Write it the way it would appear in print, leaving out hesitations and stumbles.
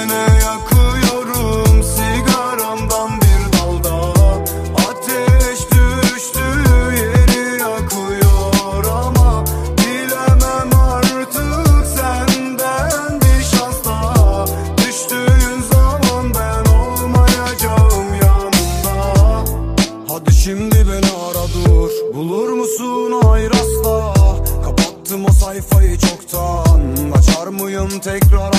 tane yakıyorum sigaramdan bir dalda. Ateş düştü yeri yakıyor ama bilemem artık senden bir şans daha. Düştüğün zaman ben olmayacağım yanında. Hadi şimdi beni ara dur, bulur musun hayır asla. Kapattım o sayfayı çoktan, açar mıyım tekrar